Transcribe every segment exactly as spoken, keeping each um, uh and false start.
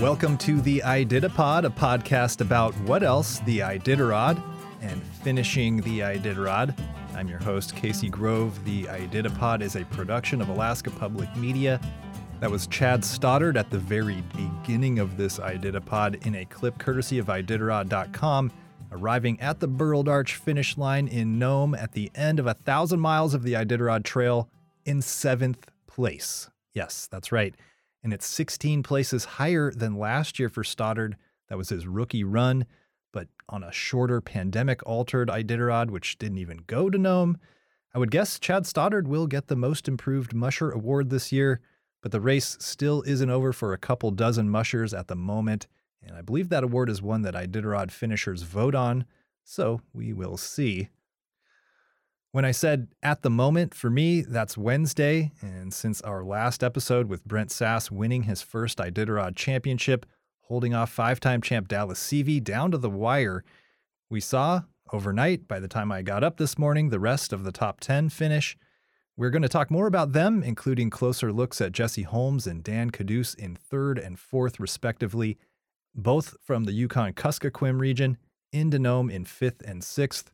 Welcome to the Iditarod, a podcast about what else, the Iditarod, and finishing the Iditarod. I'm your host, Casey Grove. The Iditarod is a production of Alaska Public Media. That was Chad Stoddard at the very beginning of this Iditarod in a clip courtesy of Iditarod dot com, arriving at the Burled Arch finish line in Nome at the end of a thousand miles of the Iditarod Trail in seventh place. Yes, that's right. And it's sixteen places higher than last year for Stoddard. That was his rookie run, but on a shorter pandemic-altered Iditarod, which didn't even go to Nome. I would guess Chad Stoddard will get the Most Improved Musher award this year, but the race still isn't over for a couple dozen mushers at the moment, and I believe that award is one that Iditarod finishers vote on, so we will see. When I said at the moment, for me, that's Wednesday, and since our last episode with Brent Sass winning his first Iditarod championship, holding off five-time champ Dallas Seavey down to the wire, we saw overnight, by the time I got up this morning, the rest of the top ten finish. We're going to talk more about them, including closer looks at Jesse Holmes and Dan Caduce in third and fourth, respectively, both from the Yukon-Kuskokwim region, into Nome in fifth and sixth.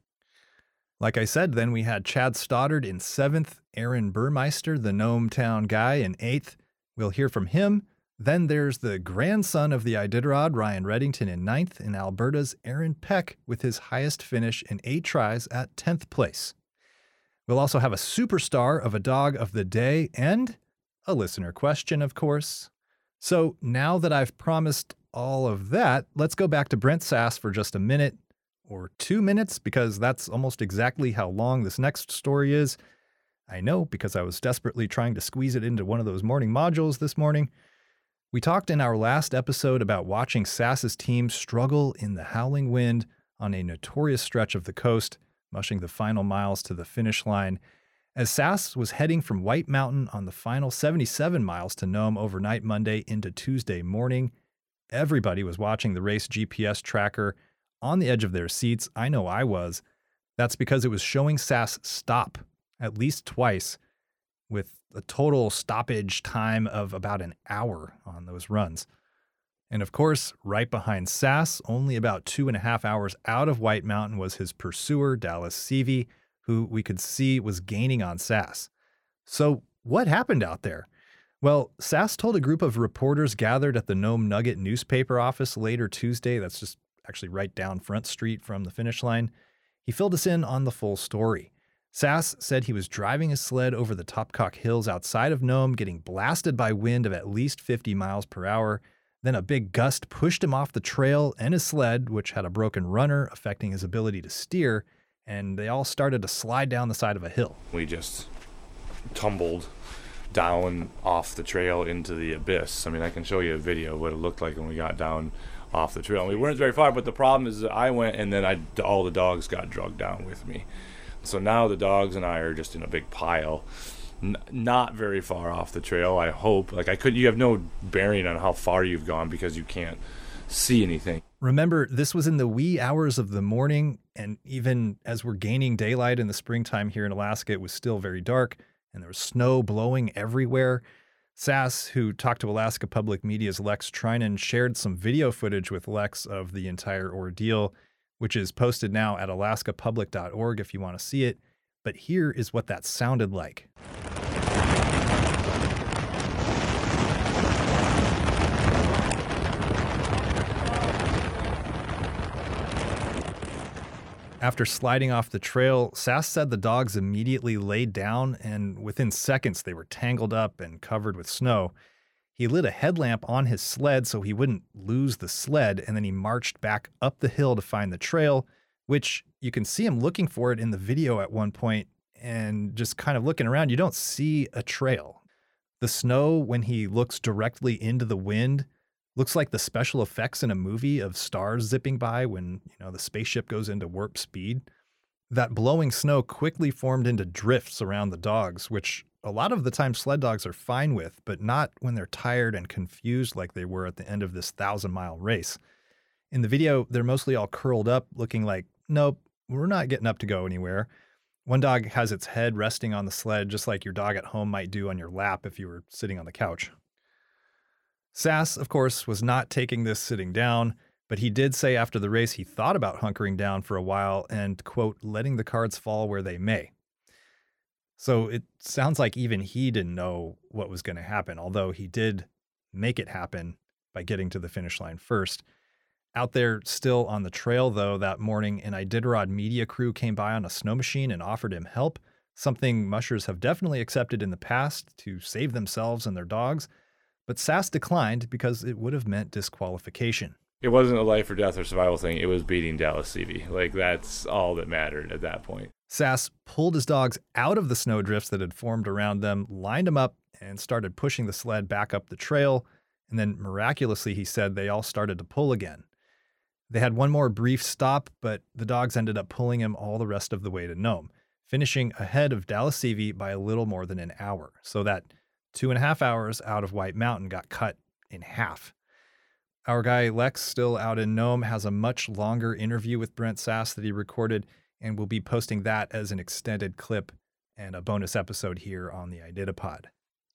Like I said, then we had Chad Stoddard in seventh, Aaron Burmeister, the Nome town guy, in eighth. We'll hear from him. Then there's the grandson of the Iditarod, Ryan Reddington, in ninth, and Alberta's Aaron Peck with his highest finish in eight tries at tenth place. We'll also have a superstar of a dog of the day and a listener question, of course. So now that I've promised all of that, let's go back to Brent Sass for just a minute. Or two minutes, because that's almost exactly how long this next story is. I know, because I was desperately trying to squeeze it into one of those morning modules this morning. We talked in our last episode about watching Sass's team struggle in the howling wind on a notorious stretch of the coast, mushing the final miles to the finish line. As Sass was heading from White Mountain on the final seventy-seven miles to Nome overnight Monday into Tuesday morning, everybody was watching the race G P S tracker on the edge of their seats. I know I was. That's because it was showing Sass stop at least twice, with a total stoppage time of about an hour on those runs. And of course, right behind Sass, only about two and a half hours out of White Mountain, was his pursuer, Dallas Seavey, who we could see was gaining on Sass. So what happened out there? Well, Sass told a group of reporters gathered at the Nome Nugget newspaper office later Tuesday, that's just actually right down Front Street from the finish line, he filled us in on the full story. Sass said he was driving his sled over the Topcock Hills outside of Nome, getting blasted by wind of at least fifty miles per hour. Then a big gust pushed him off the trail and his sled, which had a broken runner, affecting his ability to steer, and they all started to slide down the side of a hill. We just tumbled down off the trail into the abyss. I mean, I can show you a video of what it looked like when we got down off the trail. We weren't very far, but the problem is that I went and then I, all the dogs got drugged down with me. So now the dogs and I are just in a big pile, N- not very far off the trail, I hope. Like I could, you have no bearing on how far you've gone because you can't see anything. Remember, this was in the wee hours of the morning, and even as we're gaining daylight in the springtime here in Alaska, it was still very dark, and there was snow blowing everywhere. Sass, who talked to Alaska Public Media's Lex Trinan, shared some video footage with Lex of the entire ordeal, which is posted now at alaska public dot org if you want to see it. But here is what that sounded like. After sliding off the trail, Sass said the dogs immediately laid down, and within seconds they were tangled up and covered with snow. He lit a headlamp on his sled so he wouldn't lose the sled, and then he marched back up the hill to find the trail, which you can see him looking for it in the video at one point, and just kind of looking around, you don't see a trail. The snow, when he looks directly into the wind, looks like the special effects in a movie of stars zipping by when, you know, the spaceship goes into warp speed. That blowing snow quickly formed into drifts around the dogs, which a lot of the time sled dogs are fine with, but not when they're tired and confused like they were at the end of this thousand-mile race. In the video, they're mostly all curled up, looking like, nope, we're not getting up to go anywhere. One dog has its head resting on the sled, just like your dog at home might do on your lap if you were sitting on the couch. Sass, of course, was not taking this sitting down, but he did say after the race he thought about hunkering down for a while and, quote, letting the cards fall where they may. So it sounds like even he didn't know what was going to happen, although he did make it happen by getting to the finish line first. Out there still on the trail, though, that morning, an Iditarod media crew came by on a snow machine and offered him help, something mushers have definitely accepted in the past to save themselves and their dogs. But Sass declined because it would have meant disqualification. It wasn't a life or death or survival thing. It was beating Dallas Seavey. Like, that's all that mattered at that point. Sass pulled his dogs out of the snowdrifts that had formed around them, lined them up, and started pushing the sled back up the trail. And then miraculously, he said, they all started to pull again. They had one more brief stop, but the dogs ended up pulling him all the rest of the way to Nome, finishing ahead of Dallas Seavey by a little more than an hour. So that two and a half hours out of White Mountain got cut in half. Our guy Lex, still out in Nome, has a much longer interview with Brent Sass that he recorded, and we'll be posting that as an extended clip and a bonus episode here on the IDITAPod.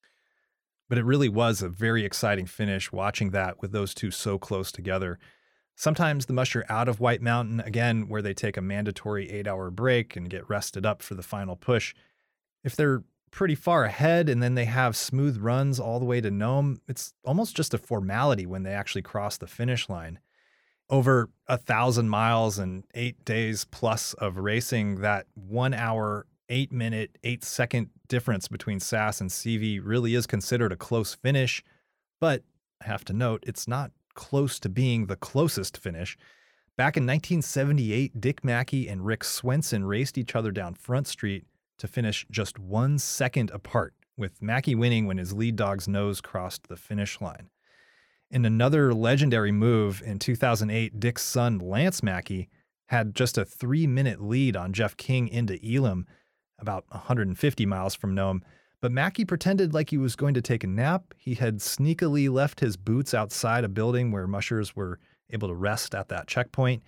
But it really was a very exciting finish watching that with those two so close together. Sometimes the musher out of White Mountain, again, where they take a mandatory eight-hour break and get rested up for the final push, if they're pretty far ahead and then they have smooth runs all the way to Nome, it's almost just a formality when they actually cross the finish line. Over a thousand miles and eight days plus of racing, that one hour, eight minute, eight second difference between Sass and Seavey really is considered a close finish. But I have to note, it's not close to being the closest finish. Back in nineteen seventy-eight, Dick Mackey and Rick Swenson raced each other down Front Street to finish just one second apart, with Mackey winning when his lead dog's nose crossed the finish line. In another legendary move, in two thousand eight, Dick's son, Lance Mackey, had just a three-minute lead on Jeff King into Elam, about one hundred fifty miles from Nome, but Mackey pretended like he was going to take a nap. He had sneakily left his boots outside a building where mushers were able to rest at that checkpoint.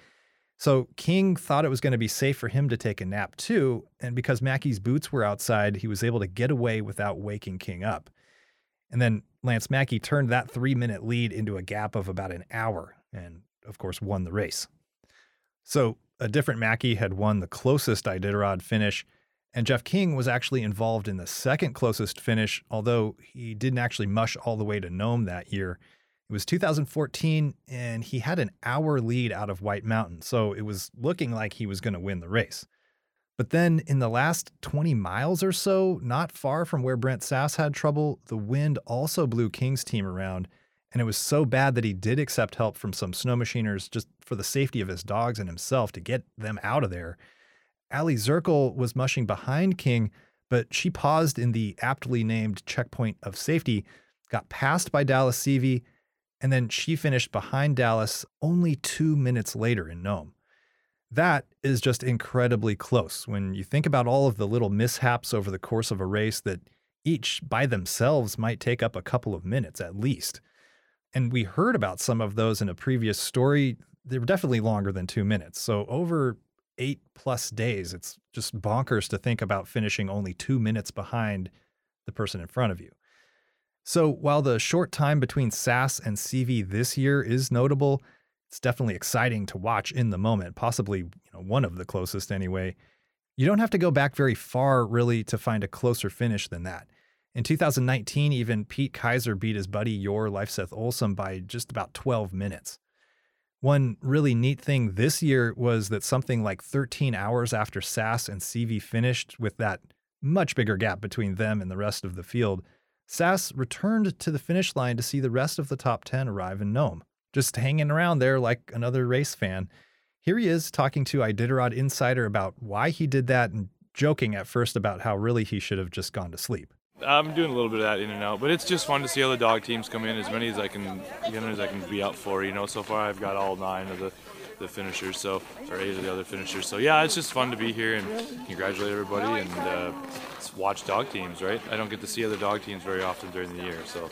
So King thought it was going to be safe for him to take a nap too, and because Mackey's boots were outside, he was able to get away without waking King up. And then Lance Mackey turned that three-minute lead into a gap of about an hour and, of course, won the race. So a different Mackey had won the closest Iditarod finish, and Jeff King was actually involved in the second closest finish, although he didn't actually mush all the way to Nome that year. It was two thousand fourteen, and he had an hour lead out of White Mountain, so it was looking like he was going to win the race. But then in the last twenty miles or so, not far from where Brent Sass had trouble, the wind also blew King's team around, and it was so bad that he did accept help from some snow machiners just for the safety of his dogs and himself to get them out of there. Allie Zirkle was mushing behind King, but she paused in the aptly named checkpoint of safety, got passed by Dallas Seavey, and then she finished behind Dallas only two minutes later in Nome. That is just incredibly close when you think about all of the little mishaps over the course of a race that each by themselves might take up a couple of minutes at least. And we heard about some of those in a previous story. They were definitely longer than two minutes. So over eight plus days, it's just bonkers to think about finishing only two minutes behind the person in front of you. So while the short time between Sass and Seavey this year is notable, it's definitely exciting to watch in the moment, possibly, you know, one of the closest anyway. You don't have to go back very far, really, to find a closer finish than that. In two thousand nineteen, even Pete Kaiser beat his buddy Yor Leifseth Olsson by just about twelve minutes. One really neat thing this year was that something like thirteen hours after Sass and Seavey finished, with that much bigger gap between them and the rest of the field, Sass returned to the finish line to see the rest of the top ten arrive in Nome, just hanging around there like another race fan. Here he is talking to Iditarod Insider about why he did that and joking at first about how really he should have just gone to sleep. I'm doing a little bit of that in and out, but it's just fun to see other dog teams come in, as many as I can, you know, as I can be up for. You know, so far I've got all nine of the, the finishers, so or eight of the other finishers. So yeah, it's just fun to be here and congratulate everybody and uh, watch dog teams. Right? I don't get to see other dog teams very often during the year, so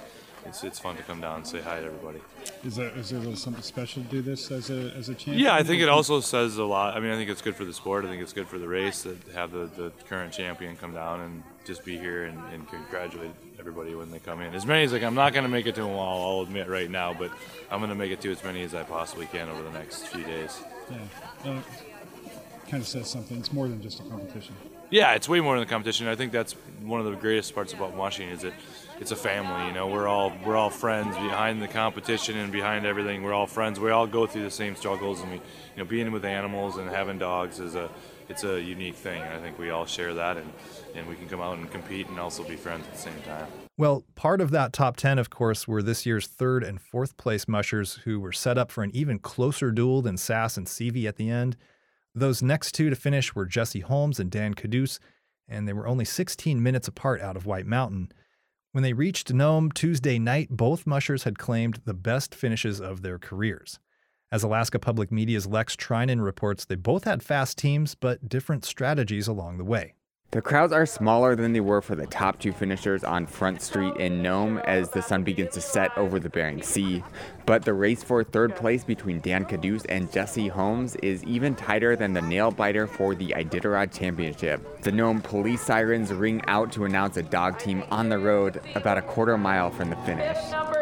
it's it's fun to come down and say hi to everybody. Is there is there a little something special to do this as a as a champion? Yeah, I think it also says a lot. I mean, I think it's good for the sport. I think it's good for the race to have the, the current champion come down and just be here and, and congratulate everybody when they come in. As many as like I'm not going to make it to them all, I'll admit right now, but I'm going to make it to as many as I possibly can over the next few days. Yeah, uh, kind of says something. It's more than just a competition. Yeah, it's way more than the competition. I think that's one of the greatest parts about mushing is that it's a family. You know, we're all we're all friends behind the competition and behind everything. We're all friends. We all go through the same struggles, and we, you know, being with animals and having dogs is a it's a unique thing. And I think we all share that, and and we can come out and compete and also be friends at the same time. Well, part of that top ten, of course, were this year's third and fourth place mushers who were set up for an even closer duel than Sass and Seavey at the end. Those next two to finish were Jesse Holmes and Dan Caduce, and they were only sixteen minutes apart out of White Mountain. When they reached Nome Tuesday night, both mushers had claimed the best finishes of their careers. As Alaska Public Media's Lex Trinan reports, they both had fast teams, but different strategies along the way. The crowds are smaller than they were for the top two finishers on Front Street in Nome as the sun begins to set over the Bering Sea. But the race for third place between Dan Caduce and Jesse Holmes is even tighter than the nail-biter for the Iditarod Championship. The Nome police sirens ring out to announce a dog team on the road about a quarter mile from the finish.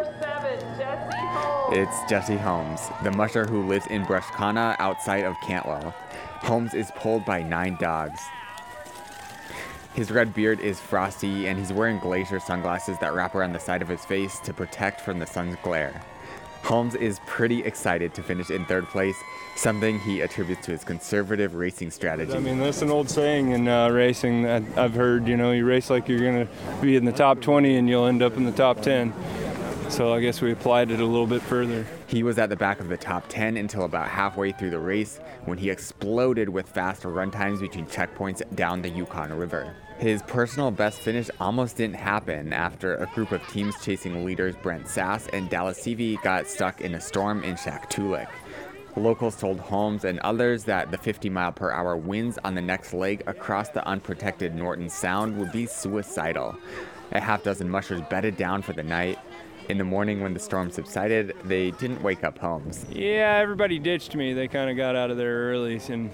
It's Jesse Holmes, the musher who lives in Brushkana outside of Cantwell. Holmes is pulled by nine dogs. His red beard is frosty, and he's wearing glacier sunglasses that wrap around the side of his face to protect from the sun's glare. Holmes is pretty excited to finish in third place, something he attributes to his conservative racing strategy. I mean, that's an old saying in uh, racing that I've heard, you know, you race like you're going to be in the top twenty and you'll end up in the top ten. So I guess we applied it a little bit further. He was at the back of the top ten until about halfway through the race when he exploded with fast run times between checkpoints down the Yukon River. His personal best finish almost didn't happen after a group of teams chasing leaders Brent Sass and Dallas Seavey got stuck in a storm in Shaktoolik. Locals told Holmes and others that the fifty mile per hour winds on the next leg across the unprotected Norton Sound would be suicidal. A half dozen mushers bedded down for the night. In the morning when the storm subsided, they didn't wake up Holmes. Yeah, everybody ditched me. They kind of got out of there early, and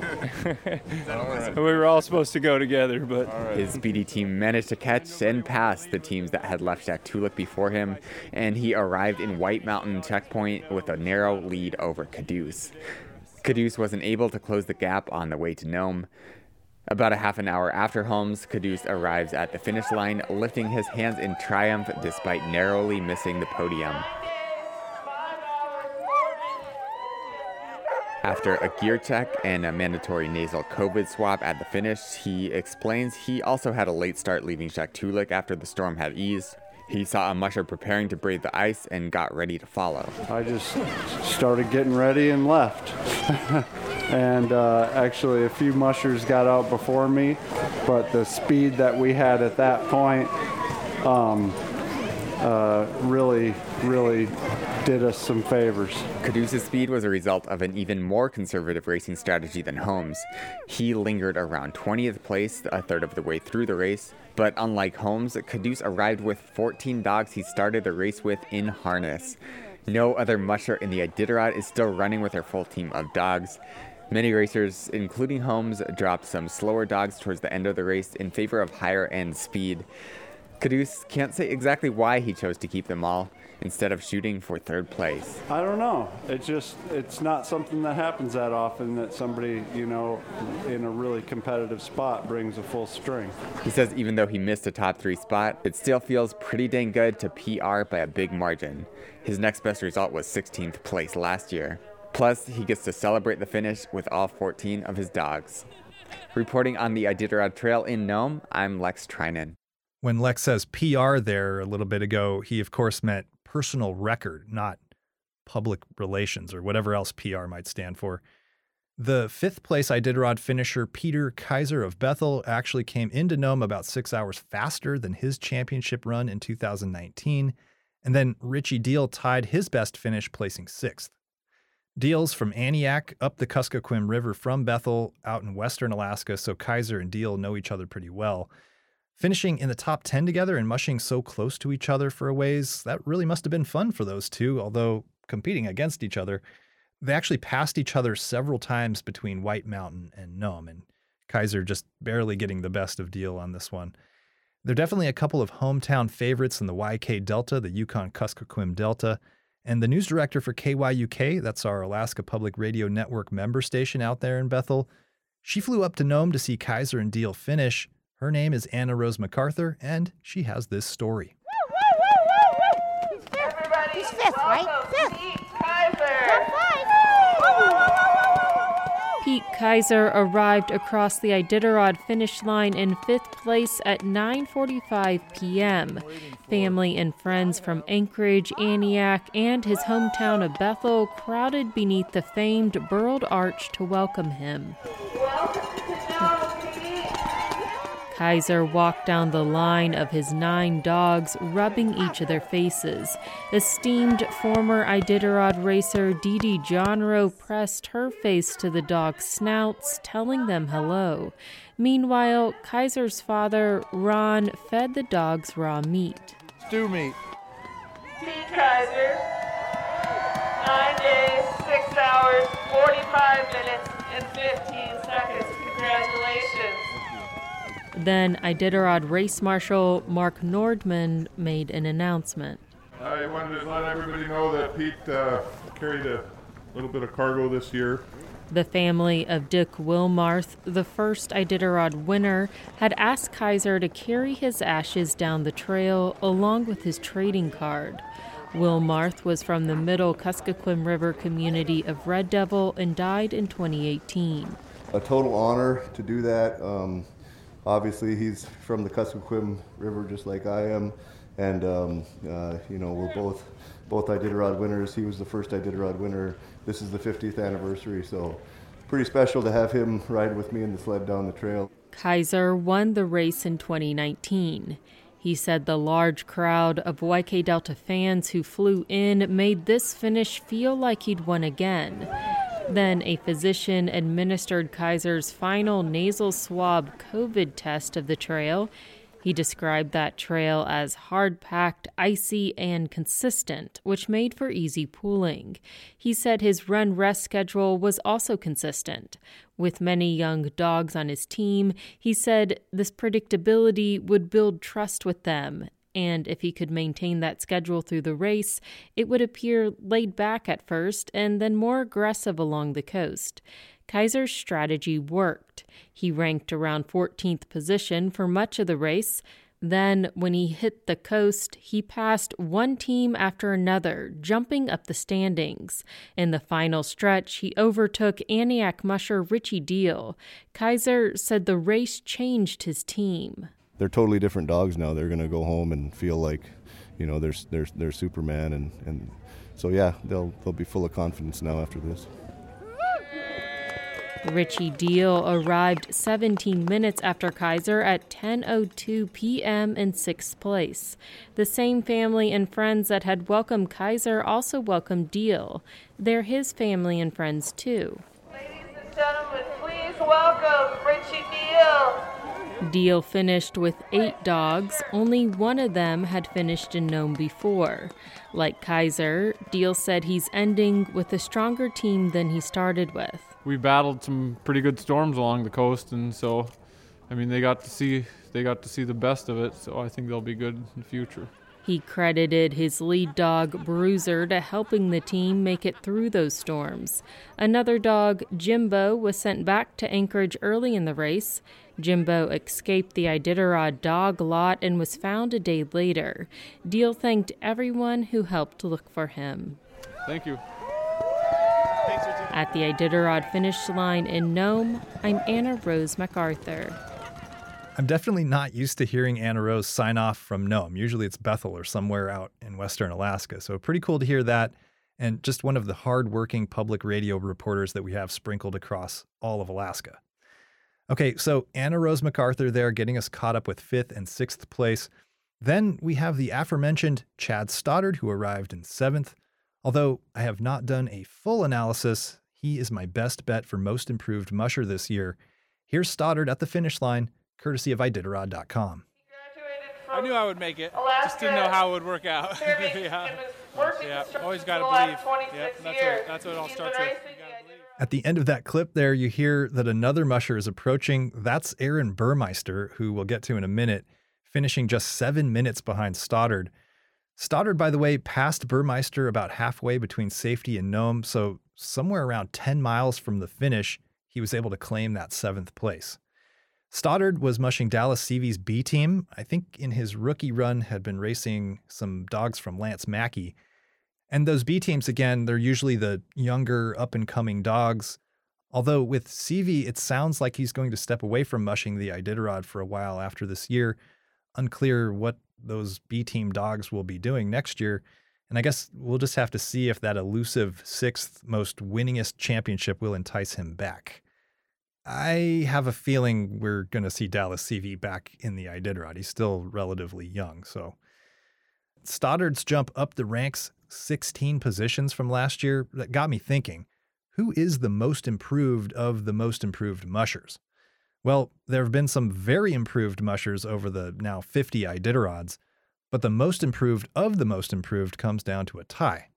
we were all supposed to go together. But his speedy team managed to catch and pass the teams that had left Shaktoolik before him, and he arrived in White Mountain checkpoint with a narrow lead over Caduce. Caduce wasn't able to close the gap on the way to Nome. About a half an hour after Holmes, Caduce arrives at the finish line, lifting his hands in triumph despite narrowly missing the podium. After a gear check and a mandatory nasal COVID swab at the finish, he explains he also had a late start leaving Shaktoolik after the storm had eased. He saw a musher preparing to brave the ice and got ready to follow. I just started getting ready and left. And uh, actually a few mushers got out before me, but the speed that we had at that point um, uh, really, really did us some favors. Caduce's speed was a result of an even more conservative racing strategy than Holmes. He lingered around twentieth place a third of the way through the race, but unlike Holmes, Caduce arrived with fourteen dogs he started the race with in harness. No other musher in the Iditarod is still running with their full team of dogs. Many racers, including Holmes, dropped some slower dogs towards the end of the race in favor of higher-end speed. Caduce can't say exactly why he chose to keep them all, instead of shooting for third place. I don't know. It's just, it's not something that happens that often that somebody, you know, in a really competitive spot brings a full string. He says even though he missed a top three spot, it still feels pretty dang good to P R by a big margin. His next best result was sixteenth place last year. Plus, he gets to celebrate the finish with all fourteen of his dogs. Reporting on the Iditarod Trail in Nome, I'm Lex Trinan. When Lex says P R there a little bit ago, he of course meant personal record, not public relations or whatever else P R might stand for. The fifth place Iditarod finisher Peter Kaiser of Bethel actually came into Nome about six hours faster than his championship run in two thousand nineteen, and then Richie Deal tied his best finish, placing sixth. Deal's from Aniak up the Kuskokwim River from Bethel out in western Alaska, so Kaiser and Deal know each other pretty well. Finishing in the top ten together and mushing so close to each other for a ways, that really must have been fun for those two, although competing against each other. They actually passed each other several times between White Mountain and Nome, and Kaiser just barely getting the best of Diehl on this one. There are definitely a couple of hometown favorites in the Y K Delta, the Yukon-Kuskokwim Delta, and the news director for K Y U K, that's our Alaska Public Radio Network member station out there in Bethel, she flew up to Nome to see Kaiser and Diehl finish. Her name is Anna Rose MacArthur, and she has this story. He's fifth. He's fifth, right? Fifth. Top five. Pete Kaiser arrived across the Iditarod finish line in fifth place at nine forty-five p.m. Family and friends from Anchorage, Aniak, and his hometown of Bethel crowded beneath the famed Burled Arch to welcome him. Kaiser walked down the line of his nine dogs, rubbing each of their faces. Esteemed former Iditarod racer Dee Dee Johnrow pressed her face to the dogs' snouts, telling them hello. Meanwhile, Kaiser's father, Ron, fed the dogs raw meat. Stew meat. Pete Kaiser, nine days, six hours, forty-five minutes, and fifteen seconds. Congratulations. Then Iditarod race marshal Mark Nordman made an announcement. I wanted to let everybody know that Pete uh, carried a little bit of cargo this year. The family of Dick Wilmarth, the first Iditarod winner, had asked Kaiser to carry his ashes down the trail along with his trading card. Wilmarth was from the middle Kuskokwim River community of Red Devil and died in twenty eighteen. A total honor to do that. Um, Obviously, he's from the Kuskokwim River, just like I am, and um, uh, you know we're both both Iditarod winners. He was the first Iditarod winner. This is the fiftieth anniversary, so pretty special to have him ride with me in the sled down the trail. Kaiser won the race in twenty nineteen. He said the large crowd of Y K Delta fans who flew in made this finish feel like he'd won again. Then a physician administered Kaiser's final nasal swab COVID test of the trail. He described that trail as hard-packed, icy, and consistent, which made for easy pooling. He said his run-rest schedule was also consistent. With many young dogs on his team, he said this predictability would build trust with them, and if he could maintain that schedule through the race, it would appear laid back at first and then more aggressive along the coast. Kaiser's strategy worked. He ranked around fourteenth position for much of the race. Then, when he hit the coast, he passed one team after another, jumping up the standings. In the final stretch, he overtook Aniak musher Richie Diehl. Kaiser said the race changed his team. They're totally different dogs now. They're going to go home and feel like, you know, they're they're they're Superman, and, and so yeah, they'll they'll be full of confidence now after this. Richie Diehl arrived seventeen minutes after Kaiser at ten oh two p.m. in sixth place. The same family and friends that had welcomed Kaiser also welcomed Diehl. They're his family and friends too. Ladies and gentlemen, please welcome Richie Diehl. Diehl finished with eight dogs. Only one of them had finished in Nome before. Like Kaiser, Diehl said he's ending with a stronger team than he started with. We battled some pretty good storms along the coast, and so, I mean, they got to see they got to see the best of it. So I think they'll be good in the future. He credited his lead dog, Bruiser, to helping the team make it through those storms. Another dog, Jimbo, was sent back to Anchorage early in the race. Jimbo escaped the Iditarod dog lot and was found a day later. Diehl thanked everyone who helped look for him. Thank you. At the Iditarod finish line in Nome, I'm Anna Rose MacArthur. I'm definitely not used to hearing Anna Rose sign off from Nome. Usually it's Bethel or somewhere out in western Alaska. So pretty cool to hear that. And just one of the hardworking public radio reporters that we have sprinkled across all of Alaska. Okay, so Anna Rose MacArthur there getting us caught up with fifth and sixth place. Then we have the aforementioned Chad Stoddard, who arrived in seventh. Although I have not done a full analysis, he is my best bet for most improved musher this year. Here's Stoddard at the finish line, courtesy of Iditarod dot com. I knew I would make it. Alaska Just didn't know how it would work out. yeah. Yeah, always got to believe. Yeah, that's what, that's what it all starts with. At the end of that clip there, you hear that another musher is approaching. That's Aaron Burmeister, who we'll get to in a minute, finishing just seven minutes behind Stoddard. Stoddard, by the way, passed Burmeister about halfway between Safety and Nome, so somewhere around ten miles from the finish, he was able to claim that seventh place. Stoddard was mushing Dallas Seavy's B team. I think in his rookie run had been racing some dogs from Lance Mackey. And those B teams, again, they're usually the younger, up-and-coming dogs. Although with Seavey, it sounds like he's going to step away from mushing the Iditarod for a while after this year. Unclear what those B team dogs will be doing next year. And I guess we'll just have to see if that elusive sixth most winningest championship will entice him back. I have a feeling we're going to see Dallas Seavey back in the Iditarod. He's still relatively young, so. Stoddard's jump up the ranks sixteen positions from last year, that got me thinking, who is the most improved of the most improved mushers? Well, there have been some very improved mushers over the now fifty Iditarods, but the most improved of the most improved comes down to a tie.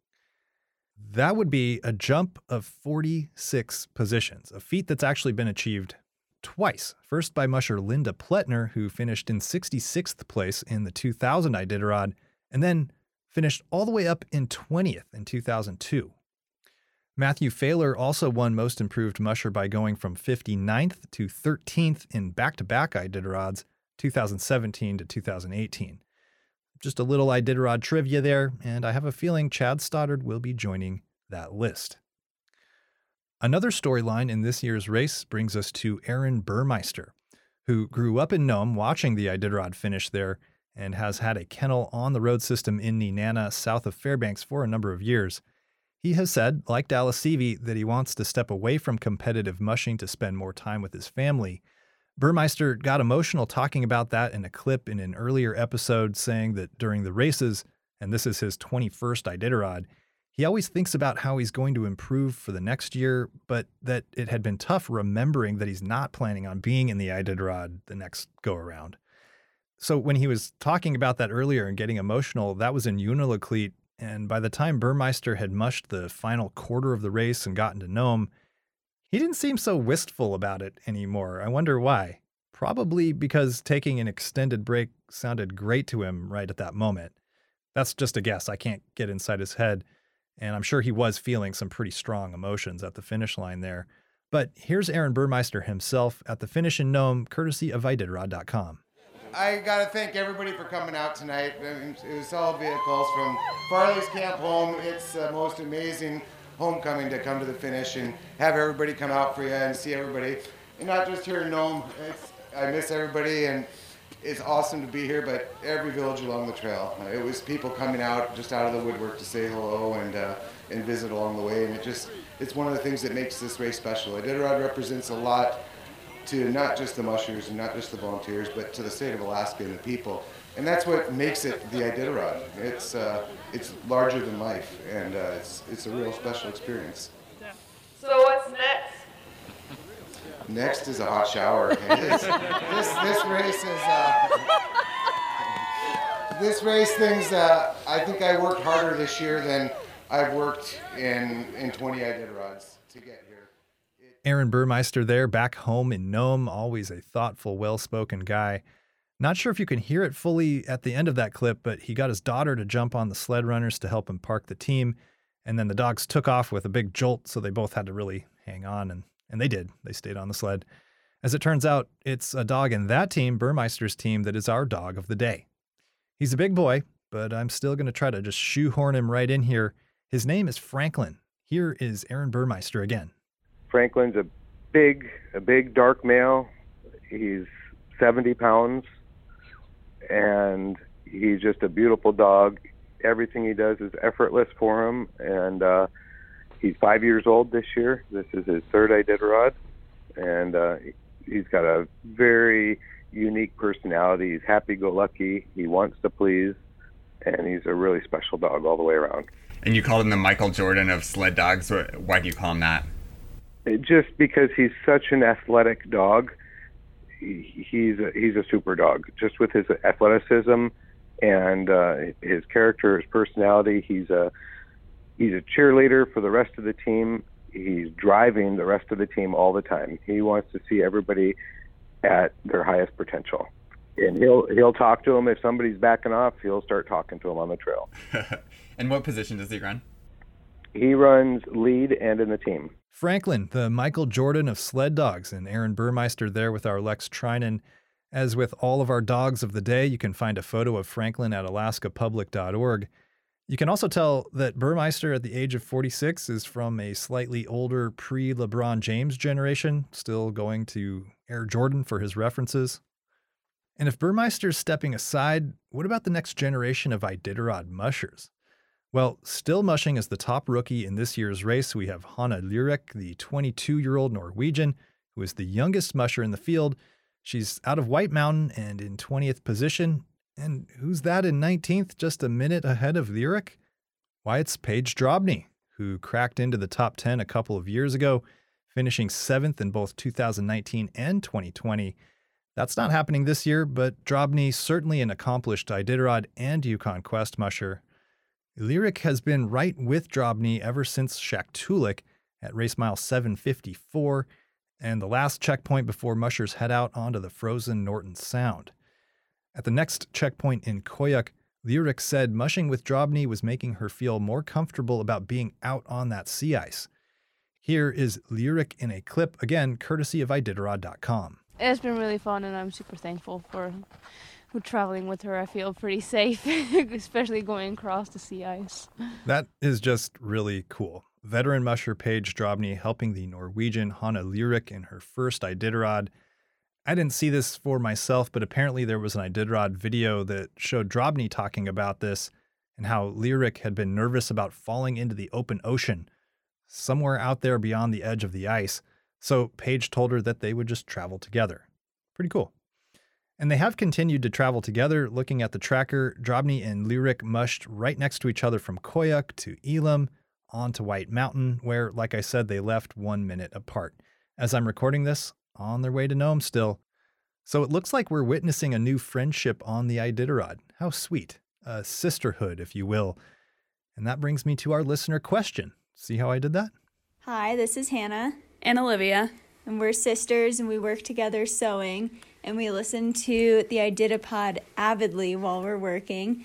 That would be a jump of forty-six positions, a feat that's actually been achieved twice. First by musher Linda Pletner, who finished in sixty-sixth place in the two thousand Iditarod, and then finished all the way up in twentieth in two thousand two. Matthew Failer also won Most Improved Musher by going from fifty-ninth to thirteenth in back-to-back Iditarods, two thousand seventeen to two thousand eighteen. Just a little Iditarod trivia there, and I have a feeling Chad Stoddard will be joining that list. Another storyline in this year's race brings us to Aaron Burmeister, who grew up in Nome watching the Iditarod finish there and has had a kennel on the road system in Nenana, south of Fairbanks, for a number of years. He has said, like Dallas Seavey, that he wants to step away from competitive mushing to spend more time with his family. Burmeister got emotional talking about that in a clip in an earlier episode, saying that during the races, and this is his twenty-first Iditarod, he always thinks about how he's going to improve for the next year, but that it had been tough remembering that he's not planning on being in the Iditarod the next go-around. So when he was talking about that earlier and getting emotional, that was in Unalakleet, and by the time Burmeister had mushed the final quarter of the race and gotten to Nome, he didn't seem so wistful about it anymore. I wonder why. Probably because taking an extended break sounded great to him right at that moment. That's just a guess. I can't get inside his head, and I'm sure he was feeling some pretty strong emotions at the finish line there. But here's Aaron Burmeister himself at the finish in Nome, courtesy of Iditarod dot com. I got to thank everybody for coming out tonight. It was all vehicles from Farley's Camp home. It's the most amazing homecoming to come to the finish and have everybody come out for you and see everybody. And not just here in Nome. It's, I miss everybody, and it's awesome to be here, but every village along the trail. It was people coming out just out of the woodwork to say hello and uh, and visit along the way. And it just it's one of the things that makes this race special. Iditarod represents a lot to not just the mushers and not just the volunteers, but to the state of Alaska and the people. And that's what makes it the Iditarod. It's uh, it's larger than life, and uh, it's it's a real special experience. So what's next? Next is a hot shower. It is, this this race is uh, this race things. Uh, I think I worked harder this year than I've worked in in twenty Iditarods to get here. Aaron Burmeister there, back home in Nome, always a thoughtful, well-spoken guy. Not sure if you can hear it fully at the end of that clip, but he got his daughter to jump on the sled runners to help him park the team, and then the dogs took off with a big jolt, so they both had to really hang on, and, and they did. They stayed on the sled. As it turns out, it's a dog in that team, Burmeister's team, that is our dog of the day. He's a big boy, but I'm still going to try to just shoehorn him right in here. His name is Franklin. Here is Aaron Burmeister again. Franklin's a big, a big dark male. He's seventy pounds, and he's just a beautiful dog. Everything he does is effortless for him, and uh, he's five years old this year. This is his third Iditarod, and uh, he's got a very unique personality. He's happy-go-lucky. He wants to please, and he's a really special dog all the way around. And you called him the Michael Jordan of sled dogs. Why do you call him that? Just because he's such an athletic dog. he, he's a, he's a super dog, just with his athleticism and uh, his character, his personality. He's a he's a cheerleader for the rest of the team. He's driving the rest of the team all the time. He wants to see everybody at their highest potential. And he'll he'll talk to them. If somebody's backing off, he'll start talking to them on the trail. And what position does he run? He runs lead and in the team. Franklin, the Michael Jordan of sled dogs, and Aaron Burmeister there with our Lex Trinan. As with all of our dogs of the day, you can find a photo of Franklin at alaska public dot org. You can also tell that Burmeister at the age of forty-six is from a slightly older pre-LeBron James generation, still going to Air Jordan for his references. And if Burmeister's stepping aside, what about the next generation of Iditarod mushers? Well, still mushing as the top rookie in this year's race, we have Hanna Lyrik, the twenty-two-year-old Norwegian, who is the youngest musher in the field. She's out of White Mountain and in twentieth position. And who's that in nineteenth, just a minute ahead of Lyrik? Why, it's Paige Drobny, who cracked into the top ten a couple of years ago, finishing seventh in both two thousand nineteen and twenty twenty. That's not happening this year, but Drobny certainly an accomplished Iditarod and Yukon Quest musher. Lyrik has been right with Drobny ever since Shaktoolik at race mile seven fifty-four, and the last checkpoint before mushers head out onto the frozen Norton Sound. At the next checkpoint in Koyuk, Lyrik said mushing with Drobny was making her feel more comfortable about being out on that sea ice. Here is Lyrik in a clip, again, courtesy of Iditarod dot com. It's been really fun, and I'm super thankful for, for traveling with her. I feel pretty safe, especially going across the sea ice. That is just really cool. Veteran musher Paige Drobny helping the Norwegian Hanna Lyrik in her first Iditarod. I didn't see this for myself, but apparently there was an Iditarod video that showed Drobny talking about this and how Lyrik had been nervous about falling into the open ocean, somewhere out there beyond the edge of the ice. So Paige told her that they would just travel together. Pretty cool. And they have continued to travel together. Looking at the tracker, Drobny and Lyrik mushed right next to each other from Koyuk to Elam on to White Mountain, where, like I said, they left one minute apart. As I'm recording this, on their way to Nome still. So it looks like we're witnessing a new friendship on the Iditarod. How sweet. A sisterhood, if you will. And that brings me to our listener question. See how I did that? Hi, this is Hannah. And Olivia. And we're sisters, and we work together sewing, and we listen to the Iditapod avidly while we're working.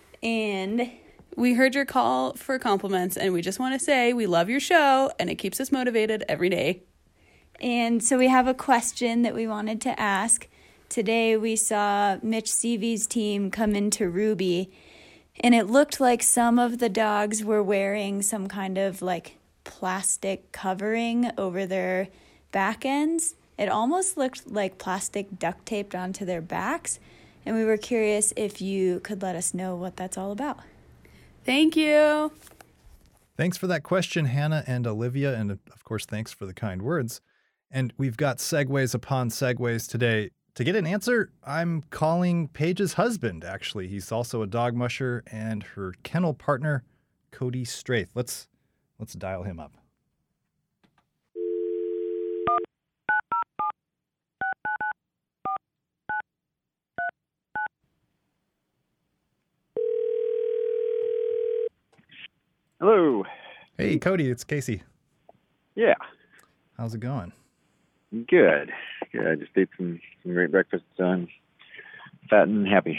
And we heard your call for compliments, and we just want to say we love your show, and it keeps us motivated every day. And so we have a question that we wanted to ask. Today we saw Mitch Seavey's team come into Ruby, and it looked like some of the dogs were wearing some kind of like plastic covering over their back ends. It almost looked like plastic duct taped onto their backs, and we were curious if you could let us know what that's all about. Thank you. Thanks for that question, Hannah and Olivia, and of course, thanks for the kind words. And we've got segues upon segues today. To get an answer, I'm calling Paige's husband, actually. He's also a dog musher, and her kennel partner, Cody Straith. Let's let's dial him up. Hello. Hey, Cody, it's Casey. Yeah. How's it going? Good. Yeah, I just ate some, some great breakfast, so I'm fat and happy.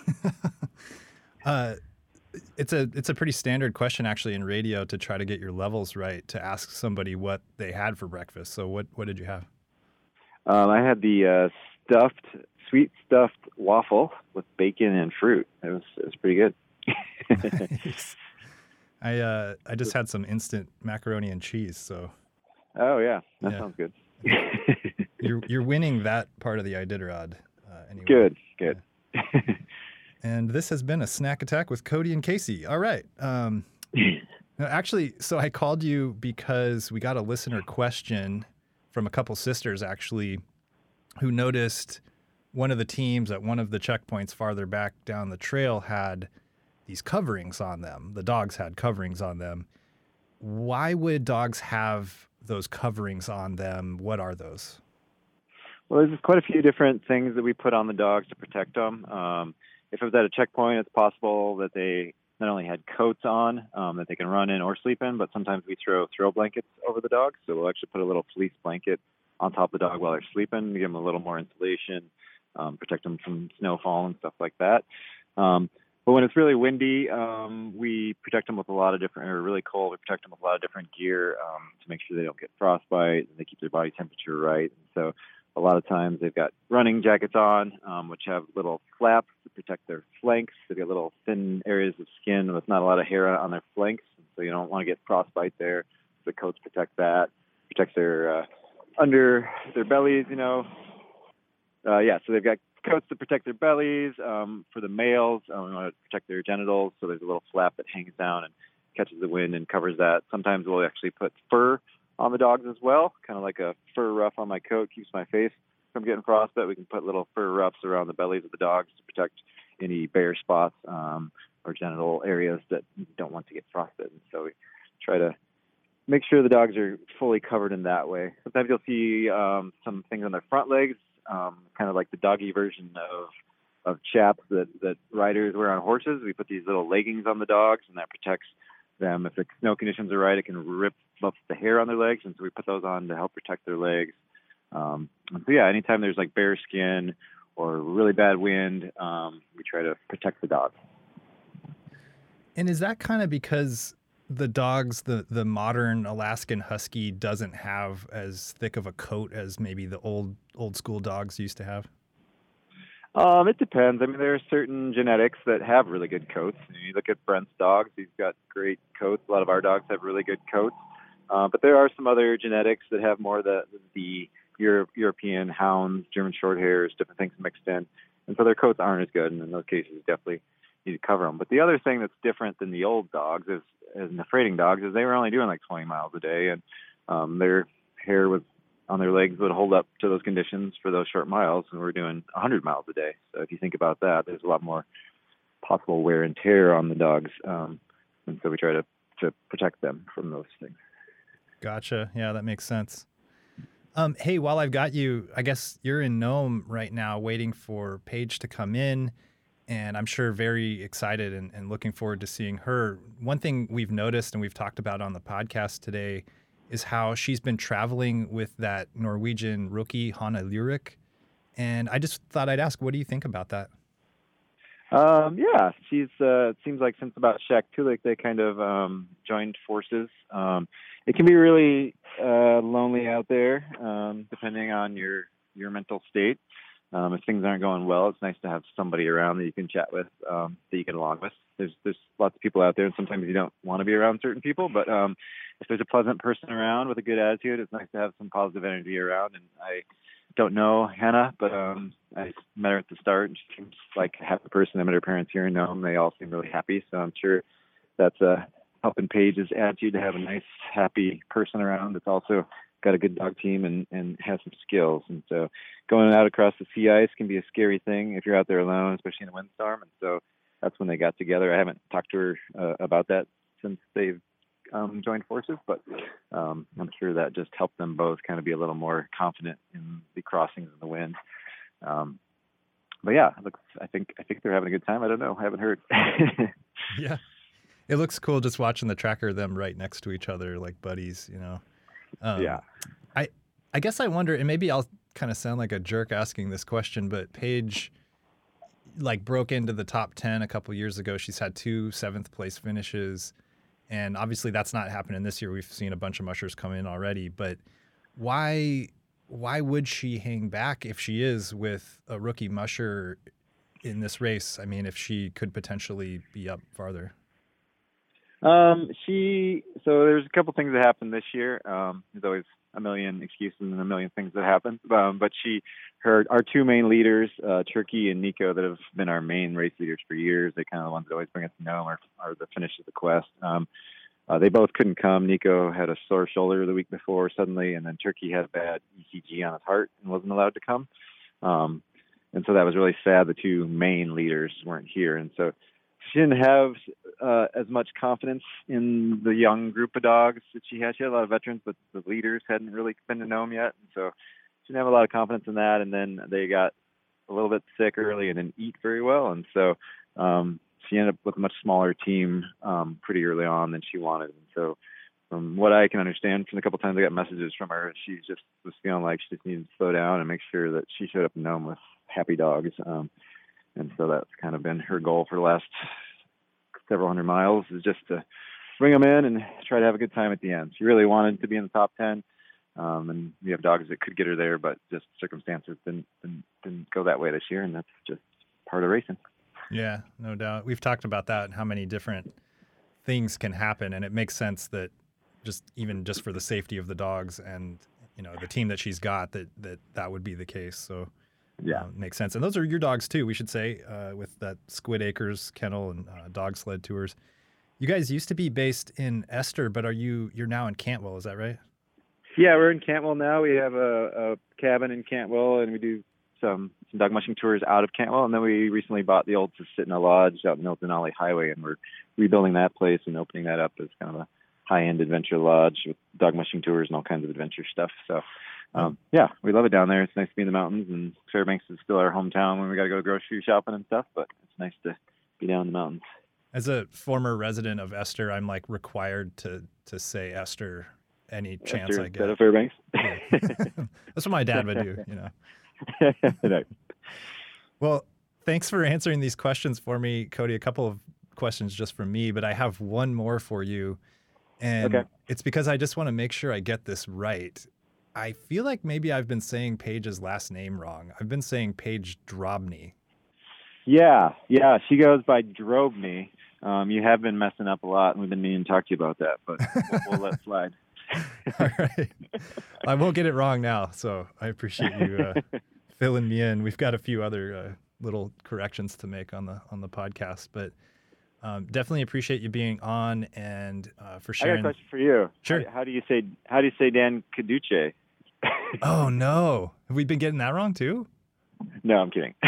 uh, it's a it's a pretty standard question, actually, in radio to try to get your levels right, to ask somebody what they had for breakfast. So what, what did you have? Um, I had the uh, stuffed, sweet stuffed waffle with bacon and fruit. It was it was pretty good. Nice. I uh, I just had some instant macaroni and cheese, so. Oh yeah, that yeah. sounds good. you're you're winning that part of the Iditarod. Uh, anyway. Good, good. Yeah. And this has been a Snack Attack with Cody and Casey. All right. Um, no, actually, so I called you because we got a listener question from a couple sisters, actually, who noticed one of the teams at one of the checkpoints farther back down the trail had these coverings on them. The dogs had coverings on them. Why would dogs have those coverings on them? What are those? Well, there's quite a few different things that we put on the dogs to protect them. Um, if it was at a checkpoint, it's possible that they not only had coats on um, that they can run in or sleep in, but sometimes we throw throw blankets over the dogs. So we'll actually put a little fleece blanket on top of the dog while they're sleeping, give them a little more insulation, um, protect them from snowfall and stuff like that. Um, but when it's really windy, um, we protect them with a lot of different, or really cold, we protect them with a lot of different gear um, to make sure they don't get frostbite and they keep their body temperature right. And so a lot of times they've got running jackets on, um, which have little flaps to protect their flanks. They've got little thin areas of skin with not a lot of hair on their flanks, so you don't want to get frostbite there. The coats protect that, protect their uh, under their bellies, you know. Uh, yeah, so they've got coats to protect their bellies. Um, for the males, um, we want to protect their genitals, so there's a little flap that hangs down and catches the wind and covers that. Sometimes we'll actually put fur on the dogs as well, kind of like a fur ruff on my coat, keeps my face from getting frostbite. We can put little fur ruffs around the bellies of the dogs to protect any bare spots um, or genital areas that don't want to get frostbitten. So we try to make sure the dogs are fully covered in that way. Sometimes you'll see um, some things on their front legs, um, kind of like the doggy version of of chaps that, that riders wear on horses. We put these little leggings on the dogs, and that protects them. If the snow conditions are right, it can rip up the hair on their legs, and so we put those on to help protect their legs. Um, so yeah, anytime there's like bare skin or really bad wind, um, we try to protect the dog. And is that kind of because the dogs, the, the modern Alaskan Husky doesn't have as thick of a coat as maybe the old old school dogs used to have? Um, it depends. I mean, there are certain genetics that have really good coats. You look at Brent's dogs; he's got great coats. A lot of our dogs have really good coats. Uh, but there are some other genetics that have more the the Euro- European hounds, German Shorthairs, different things mixed in, and so their coats aren't as good. And in those cases, you definitely need to cover them. But the other thing that's different than the old dogs is, as the freighting dogs, is they were only doing like twenty miles a day, and um, their hair was on their legs would hold up to those conditions for those short miles, and we're doing one hundred miles a day. So if you think about that, there's a lot more possible wear and tear on the dogs, um, and so we try to, to protect them from those things. Gotcha. Yeah, that makes sense. Um, hey, while I've got you, I guess you're in Nome right now waiting for Paige to come in, and I'm sure very excited and, and looking forward to seeing her. One thing we've noticed and we've talked about on the podcast today is how she's been traveling with that Norwegian rookie, Hanna Lyrik. And I just thought I'd ask, what do you think about that? Um, yeah, she's, uh, it seems like since about Shaq Tulik, they kind of um, joined forces. Um, it can be really uh, lonely out there, um, depending on your, your mental state. Um, if things aren't going well, it's nice to have somebody around that you can chat with, um, that you get along with. There's there's lots of people out there, and sometimes you don't want to be around certain people, but um, if there's a pleasant person around with a good attitude, it's nice to have some positive energy around. And I don't know Hannah, but um, I met her at the start, and she seems like a happy person. I met her parents here in Nome. They all seem really happy, so I'm sure that's uh, helping Paige's attitude to have a nice, happy person around that's also got a good dog team and, and has some skills. And so going out across the sea ice can be a scary thing if you're out there alone, especially in a windstorm. And so that's when they got together. I haven't talked to her uh, about that since they've um, joined forces, but um, I'm sure that just helped them both kind of be a little more confident in the crossings in the wind. Um, but yeah, it looks, I think I think they're having a good time. I don't know. I haven't heard. Yeah. It looks cool just watching the tracker, them right next to each other like buddies, you know. Um, yeah. I I guess I wonder, and maybe I'll kind of sound like a jerk asking this question, but Paige like broke into the top ten a couple years ago. She's had two seventh place finishes, and obviously that's not happening this year. We've seen a bunch of mushers come in already, but why why would she hang back if she is with a rookie musher in this race? I mean, if she could potentially be up farther. Um, she, so there's a couple things that happened this year. Um, there's always a million excuses and a million things that happen. Um, but she, her, our two main leaders, uh, Turkey and Nico, that have been our main race leaders for years. They kind of the ones that always bring us to Nome are, are the finish of the quest. Um, uh, they both couldn't come. Nico had a sore shoulder the week before suddenly, and then Turkey had a bad E C G on his heart and wasn't allowed to come. Um, and so that was really sad. The two main leaders weren't here. And so she didn't have uh, as much confidence in the young group of dogs that she had. She had a lot of veterans, but the leaders hadn't really been to Nome yet. And so she didn't have a lot of confidence in that. And then they got a little bit sick early and didn't eat very well. And so um, she ended up with a much smaller team um, pretty early on than she wanted. And so from what I can understand from the couple times I got messages from her, she just was feeling like she just needed to slow down and make sure that she showed up in Nome with happy dogs. Um, and so that's kind of been her goal for the last several hundred miles, is just to bring them in and try to have a good time at the end. She really wanted to be in the top ten. Um, and we have dogs that could get her there, but just circumstances didn't, didn't, didn't go that way this year. And that's just part of racing. Yeah, no doubt. We've talked about that and how many different things can happen. And it makes sense that just even just for the safety of the dogs and, you know, the team that she's got, that that, that would be the case. So yeah, uh, makes sense. And those are your dogs too, we should say, uh, with that Squid Acres kennel and uh, dog sled tours. You guys used to be based in Esther, but are you, you're now in Cantwell, is that right? Yeah, we're in Cantwell now. We have a, a cabin in Cantwell, and we do some, some dog mushing tours out of Cantwell. And then we recently bought the old Susitna Lodge out in the Denali Highway, and we're rebuilding that place and opening that up as kind of a high-end adventure lodge with dog mushing tours and all kinds of adventure stuff. So, um, yeah, we love it down there. It's nice to be in the mountains, and Fairbanks is still our hometown when we got to go grocery shopping and stuff, but it's nice to be down in the mountains. As a former resident of Esther, I'm like required to to say Esther any chance Esther I instead get. of Fairbanks. That's what my dad would do, you know. Right. Well, thanks for answering these questions for me, Cody. A couple of questions just from me, but I have one more for you. And Okay. it's because I just want to make sure I get this right. I feel like maybe I've been saying Paige's last name wrong. I've been saying Paige Drobny. Yeah, yeah, she goes by Drobny. Um, you have been messing up a lot, and we've been meaning to talk to you about that, but we'll, we'll let it slide. All right. I won't get it wrong now, so I appreciate you uh, filling me in. We've got a few other uh, little corrections to make on the on the podcast, but um, definitely appreciate you being on and uh, for I sharing. got a question for you. Sure. How, how do you say How do you say Dan Caduce? Oh no, have we been getting that wrong too? No, I'm kidding.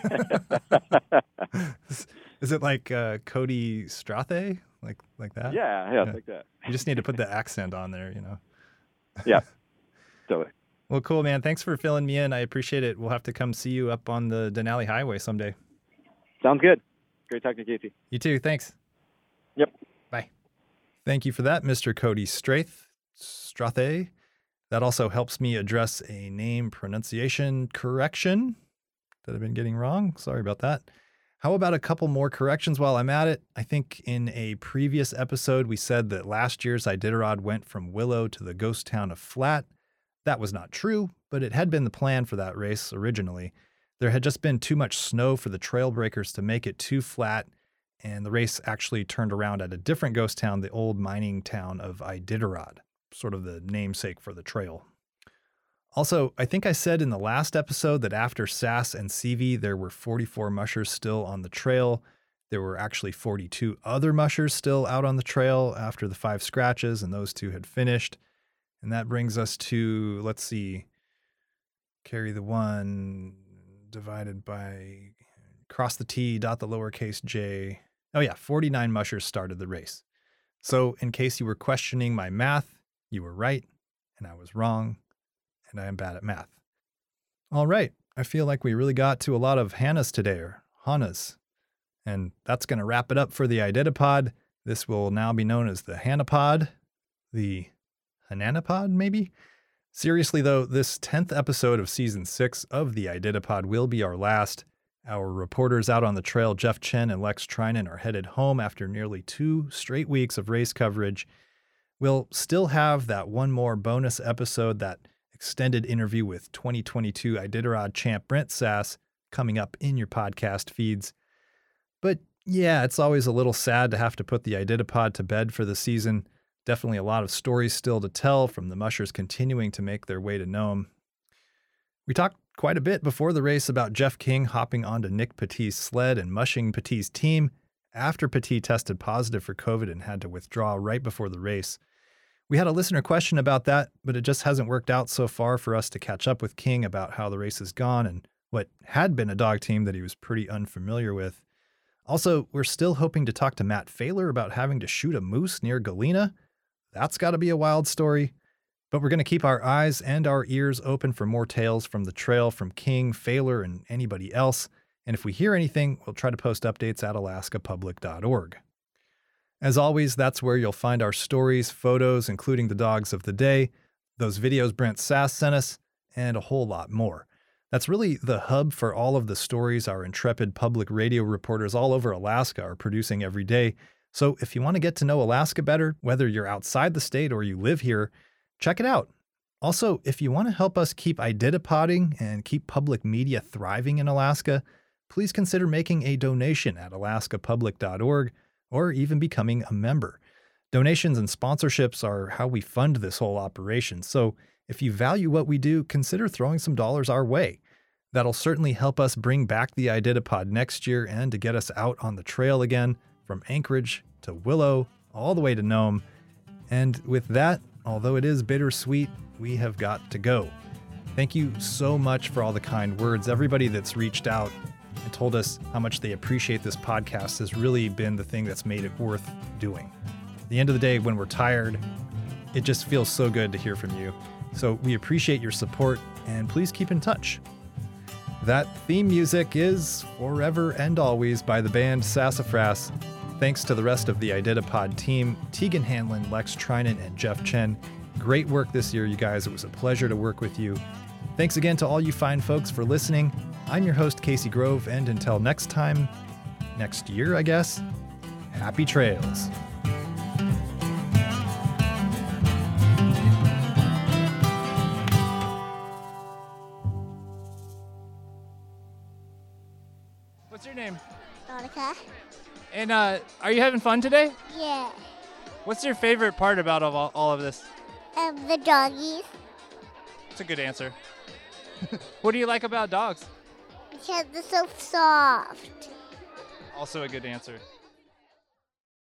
is, is it like uh, Cody Strathe, like like that? Yeah, yeah, it's like that. You just need to put the accent on there, you know. Yeah, totally. Well, cool, man. Thanks for filling me in. I appreciate it. We'll have to come see you up on the Denali Highway someday. Sounds good. Great talking to you, Casey. You too. Thanks. Yep. Bye. Thank you for that, Mister Cody Strath. Strathe. That also helps me address a name pronunciation correction that I've been getting wrong. Sorry about that. How about a couple more corrections while I'm at it? I think in a previous episode, we said that last year's Iditarod went from Willow to the ghost town of Flat. That was not true, but it had been the plan for that race originally. There had just been too much snow for the trailbreakers to make it too flat, and the race actually turned around at a different ghost town, the old mining town of Iditarod, sort of the namesake for the trail. Also, I think I said in the last episode that after Sass and C V, there were forty-four mushers still on the trail. There were actually forty-two other mushers still out on the trail after the five scratches, and those two had finished. And that brings us to, let's see, carry the one divided by, cross the T, dot the lowercase j. Oh yeah, forty-nine mushers started the race. So in case you were questioning my math, you were right, and I was wrong, and I am bad at math. All right, I feel like we really got to a lot of Hannahs today, or Hannahs. And that's going to wrap it up for the Iditapod. This will now be known as the Hannapod, the Hananapod, maybe? Seriously, though, this tenth episode of Season six of the Iditapod will be our last. Our reporters out on the trail, Jeff Chen and Lex Trinan, are headed home after nearly two straight weeks of race coverage. We'll still have that one more bonus episode, that extended interview with twenty twenty-two Iditarod champ Brent Sass, coming up in your podcast feeds. But yeah, it's always a little sad to have to put the Iditapod to bed for the season. Definitely a lot of stories still to tell from the mushers continuing to make their way to Nome. We talked quite a bit before the race about Jeff King hopping onto Nick Petit's sled and mushing Petit's team after Petit tested positive for COVID and had to withdraw right before the race. We had a listener question about that, but it just hasn't worked out so far for us to catch up with King about how the race has gone and what had been a dog team that he was pretty unfamiliar with. Also, we're still hoping to talk to Matt Failer about having to shoot a moose near Galena. That's got to be a wild story. But we're going to keep our eyes and our ears open for more tales from the trail from King, Failer, and anybody else. And if we hear anything, we'll try to post updates at alaska public dot org. As always, that's where you'll find our stories, photos, including the dogs of the day, those videos Brent Sass sent us, and a whole lot more. That's really the hub for all of the stories our intrepid public radio reporters all over Alaska are producing every day. So if you want to get to know Alaska better, whether you're outside the state or you live here, check it out. Also, if you want to help us keep IDITAPODing and keep public media thriving in Alaska, please consider making a donation at alaska public dot org or even becoming a member. Donations and sponsorships are how we fund this whole operation, so if you value what we do, consider throwing some dollars our way. That'll certainly help us bring back the IDITAPOD next year and to get us out on the trail again, from Anchorage to Willow, all the way to Nome. And with that, although it is bittersweet, we have got to go. Thank you so much for all the kind words. Everybody that's reached out and told us how much they appreciate this podcast has really been the thing that's made it worth doing. At the end of the day, when we're tired, it just feels so good to hear from you. So we appreciate your support, and please keep in touch. That theme music is Forever and Always by the band Sassafras. Thanks to the rest of the IDITAPOD team, Tegan Hanlon, Lex Trinan, and Jeff Chen. Great work this year, you guys. It was a pleasure to work with you. Thanks again to all you fine folks for listening. I'm your host, Casey Grove, and until next time, next year, I guess, happy trails. What's your name? Monica. And uh, are you having fun today? Yeah. What's your favorite part about of all, all of this? Um, the doggies. That's a good answer. What do you like about dogs? Because they're so soft. Also a good answer.